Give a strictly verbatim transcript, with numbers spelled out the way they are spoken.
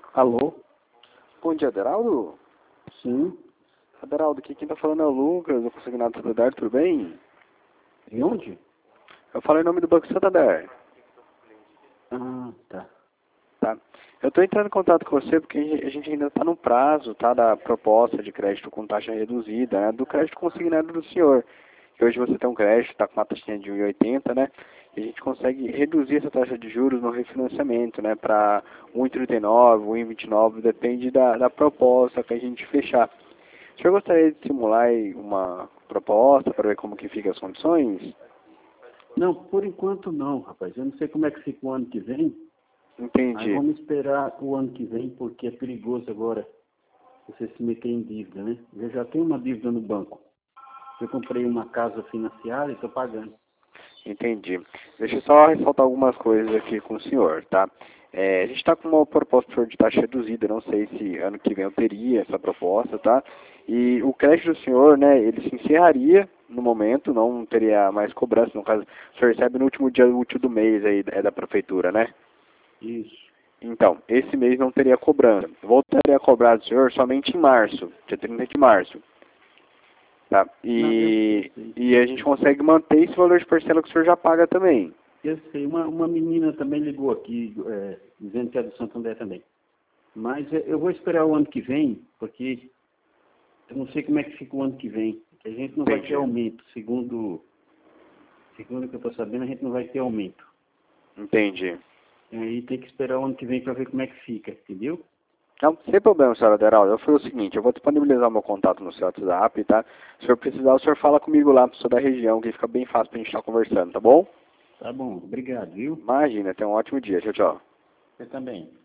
Alô? Bom dia, Aderaldo. Sim. Aderaldo, aqui quem tá falando é o Lucas, do Consignado Santander, tudo bem? De onde? Eu falei em nome do Banco Santander, Ah, tá. tá? Eu tô entrando em contato com você porque a gente ainda tá no prazo, tá, da proposta de crédito com taxa reduzida, né, do crédito consignado do senhor. Que hoje você tem um crédito, tá com uma taxinha de um vírgula oitenta, né? E a gente consegue reduzir essa taxa de juros no refinanciamento, né, para um vírgula trinta e nove, um vírgula vinte e nove, depende da, da proposta que a gente fechar. O senhor gostaria de simular aí uma proposta para ver como que fica as condições? Não, por enquanto não, rapaz. Eu não sei como é que fica o ano que vem. Aí Entendi. vamos esperar o ano que vem, porque é perigoso agora você se meter em dívida, né? Eu já tenho uma dívida no banco. Eu comprei uma casa financiada e estou pagando. Entendi. Deixa eu só ressaltar algumas coisas aqui com o senhor, tá? É, a gente está com uma proposta de taxa reduzida, não sei se ano que vem eu teria essa proposta, tá? E o crédito do senhor, né, ele se encerraria no momento, não teria mais cobrança, no caso, o senhor recebe no último dia útil do mês aí, é da prefeitura, né? Isso. Então, esse mês não teria cobrança. Voltaria a cobrar do senhor somente em março, dia trinta de março. Tá? Não, eu, eu E, sei. e a gente consegue manter esse valor de parcela que o senhor já paga também. Eu sei. Uma, uma menina também ligou aqui, é, dizendo que é do Santander também. Mas é, eu vou esperar o ano que vem, porque eu não sei como é que fica o ano que vem. Que a gente não vai ter Entendi. aumento, segundo Segundo o que eu estou sabendo, a gente não vai ter aumento. Entendi. E aí tem que esperar o ano que vem para ver como é que fica, entendeu? Não, sem problema, senhora Aderaldo. Eu falo o seguinte, eu vou disponibilizar meu contato no seu WhatsApp, tá? Se o senhor precisar, o senhor fala comigo lá, sou da região, que fica bem fácil pra gente estar conversando, tá bom? Tá bom, obrigado, viu? Imagina, tenha um ótimo dia. Tchau, tchau. Você também.